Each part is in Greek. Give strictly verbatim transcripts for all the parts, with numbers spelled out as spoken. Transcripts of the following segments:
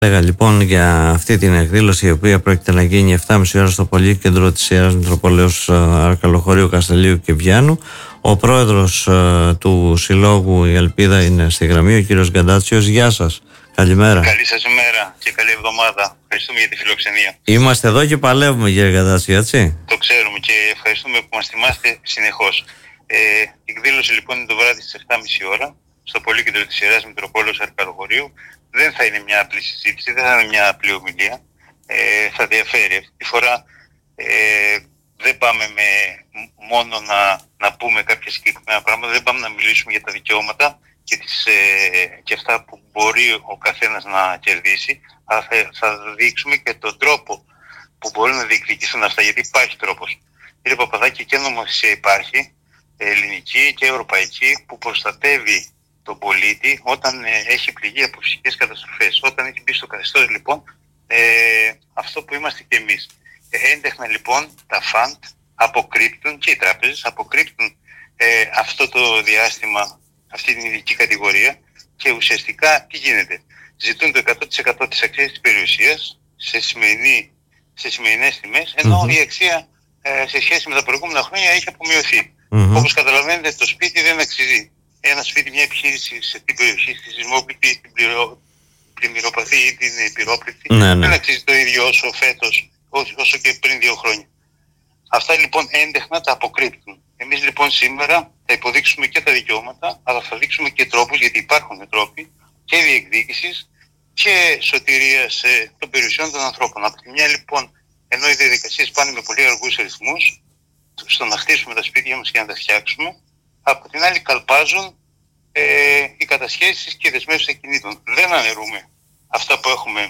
Λέγα λοιπόν για αυτή την εκδήλωση, η οποία πρόκειται να γίνει επτά και μισή ώρα στο Πολύκεντρο της Ιεράς Μητροπολέως Αρκαλοχωρίου, Καστελίου και Βιάννου. Ο πρόεδρος uh, του Συλλόγου Η Ελπίδα είναι στη γραμμή, ο κύριος Γκαντάτσιος. Γεια σας, καλημέρα. Καλή σας ημέρα και καλή εβδομάδα. Ευχαριστούμε για τη φιλοξενία. Είμαστε εδώ και παλεύουμε, κύριε Γκαντάτσιο, έτσι. Το ξέρουμε και ευχαριστούμε που μας θυμάστε συνεχώς. Ε, η εκδήλωση λοιπόν είναι το βράδυ στις επτά και μισή ώρα στο Πολύκεντρο της Ιεράς Μητροπόλεως Αρκαλοχωρίου. Δεν θα είναι μια απλή συζήτηση, δεν θα είναι μια απλή ομιλία. Ε, θα διαφέρει. Αυτή τη φορά ε, δεν πάμε με, μόνο να, να πούμε κάποια συγκεκριμένα πράγματα, δεν πάμε να μιλήσουμε για τα δικαιώματα και, τις, ε, και αυτά που μπορεί ο καθένας να κερδίσει, αλλά θα, θα δείξουμε και τον τρόπο που μπορεί να διεκδικηθούν αυτά, γιατί υπάρχει τρόπος. Κύριε Παπαδάκη, και νομοθεσία υπάρχει, ελληνική και ευρωπαϊκή, που προστατεύει τον πολίτη όταν ε, έχει πληγεί από φυσικές καταστροφές. Όταν έχει μπει στο καθεστώς λοιπόν ε, αυτό που είμαστε και εμείς. Ε, έντεχνα λοιπόν τα φαντ αποκρύπτουν και οι τράπεζες αποκρύπτουν ε, αυτό το διάστημα, αυτή την ειδική κατηγορία, και ουσιαστικά τι γίνεται. Ζητούν το εκατό τοις εκατό της αξίας της περιουσίας σε, σημερινή, σε σημερινές τιμές, ενώ mm-hmm. η αξία ε, σε σχέση με τα προηγούμενα χρόνια έχει απομειωθεί. Mm-hmm. Όπως καταλαβαίνετε, το σπίτι δεν αξίζει. Ένα σπίτι, μια επιχείρηση σε την περιοχή, στη σεισμόπληκτη, την πλημμυροπαθή ή την πυρόπληκτη, ναι, ναι. δεν αξίζει το ίδιο όσο φέτος, όσο και πριν δύο χρόνια. Αυτά λοιπόν έντεχνα τα αποκρύπτουν. Εμείς λοιπόν σήμερα θα υποδείξουμε και τα δικαιώματα, αλλά θα δείξουμε και τρόπους, γιατί υπάρχουν τρόποι και διεκδίκησης και σωτηρίας ε, των περιουσιών των ανθρώπων. Από τη μια λοιπόν, ενώ οι διαδικασίες πάνε με πολύ αργούς ρυθμούς, στο να χτίσουμε τα σπίτια μας και να τα φτιάξουμε, από την άλλη καλπάζουν ε, οι κατασχέσεις και οι δεσμεύσεις ακινήτων. Δεν αναιρούμε αυτά που έχουμε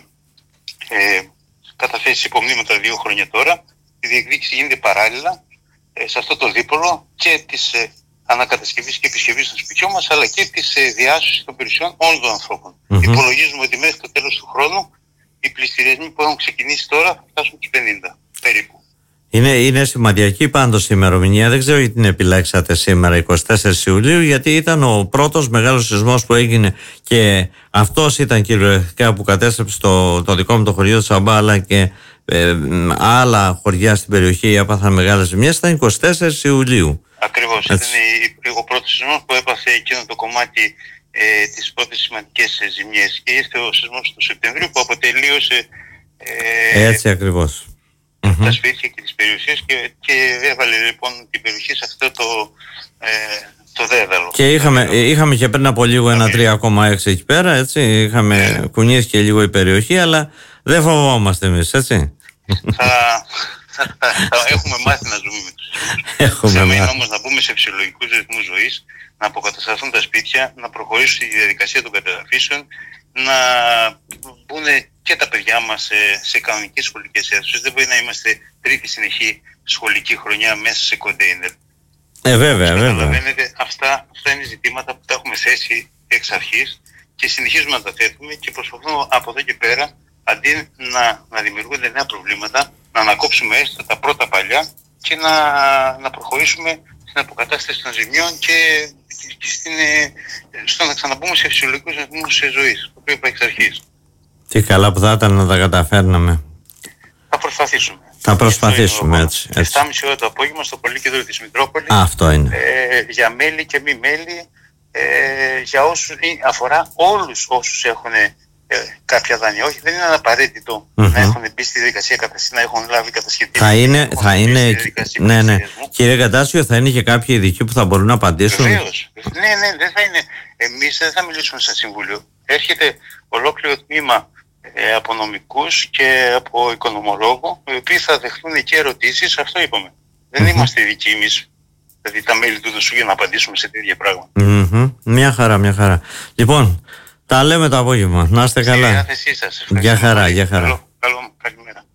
ε, καταθέσει σε υπομνήματα δύο χρόνια τώρα. Η διεκδίκηση γίνεται παράλληλα ε, σε αυτό το δίπολο και της ε, ανακατασκευής και επισκευής των σπιτιών μας, αλλά και της ε, διάσωσης των περιουσιών όλων των ανθρώπων. Mm-hmm. Υπολογίζουμε ότι μέχρι το τέλος του χρόνου οι πληστηριασμοί που έχουν ξεκινήσει τώρα θα φτάσουν τους πενήντα περίπου. Είναι, είναι σημαντική πάντως η ημερομηνία. Δεν ξέρω γιατί την επιλέξατε σήμερα, εικοστή τέταρτη Ιουλίου, γιατί ήταν ο πρώτος μεγάλος σεισμός που έγινε και αυτός ήταν κυριολεκτικά που κατέστρεψε το, το δικό μου το χωριό του Σαμπά, αλλά και ε, άλλα χωριά στην περιοχή έπαθαν μεγάλες ζημιές. Ήταν εικοστή τέταρτη Ιουλίου. Ακριβώς. Έτσι. Ήταν ο πρώτος σεισμός που έπαθε εκείνο το κομμάτι ε, τις πρώτες σημαντικές ζημιές. Και ήρθε ο σεισμός του Σεπτεμβρίου που αποτελείωσε ε, έτσι ακριβώς τα mm-hmm. σπίτια και τις περιουσίες και, και έβαλε λοιπόν την περιοχή σε αυτό το, ε, το δέδαλο. Και είχαμε, είχαμε και πριν από λίγο ένα τρία κόμμα έξι εκεί πέρα, έτσι. Είχαμε yeah. κουνήσει και λίγο η περιοχή, αλλά δεν φοβόμαστε εμείς, έτσι. Θα, θα, θα, θα έχουμε μάθει να ζούμε με τους σεισμούς. Σημαίνει όμως να μπούμε σε φυσιολογικούς ρυθμούς ζωής, να αποκατασταθούν τα σπίτια, να προχωρήσουν στη διαδικασία των κατεδαφίσεων, να μπουν και τα παιδιά μας σε, σε κανονικές σχολικές αίθουσες. Δεν μπορεί να είμαστε τρίτη συνεχή σχολική χρονιά μέσα σε κοντέινερ. Ε, βέβαια, βέβαια. Καταλαβαίνετε, αυτά, αυτά είναι ζητήματα που τα έχουμε θέσει εξ αρχής και συνεχίζουμε να τα θέτουμε και προσπαθούμε από εδώ και πέρα, αντί να, να δημιουργούνται νέα προβλήματα, να ανακόψουμε έστω τα πρώτα παλιά και να, να προχωρήσουμε στην αποκατάσταση των ζημιών και, και στην, στο να ξαναμπούμε σε φυσιολογικούς ρυθμούς ζωής, το οποίο είπα εξ αρχής. Τι καλά που θα ήταν να τα καταφέρναμε. Θα προσπαθήσουμε. Θα προσπαθήσουμε έτσι. επτά και μισή ώρα το απόγευμα στο Πολύκεντρο της Μητρόπολης. Α, αυτό είναι. Ε, για μέλη και μη μέλη, ε, για όσους, αφορά όλους όσους έχουν ε, κάποια δάνεια. Όχι, δεν είναι απαραίτητο mm-hmm. να έχουν μπει στη διαδικασία κατασκευής, να έχουν λάβει κατασκευή. Θα είναι, θα είναι, ναι, ναι. Κύριε Γκαντάτσιο, θα είναι και κάποιοι ειδικοί που θα μπορούν να απαντήσουν. Βεβαίως. Ναι, ναι, δεν θα είναι. Εμείς δεν θα μιλήσουμε σαν Συμβούλιο. Έρχεται ολόκληρο τμήμα ε, από νομικούς και από οικονομολόγο, οι οποίοι θα δεχτούν και ερωτήσεις. Αυτό είπαμε. Mm-hmm. Δεν είμαστε ειδικοί εμείς, δηλαδή τα μέλη του Δουσού, για να απαντήσουμε σε τέτοια πράγματα. Mm-hmm. Μια χαρά, μια χαρά. Λοιπόν, τα λέμε το απόγευμα. Να είστε καλά. Στη διάθεσή σας. Γεια χαρά, γεια χαρά. Καλό, καλό, καλημέρα.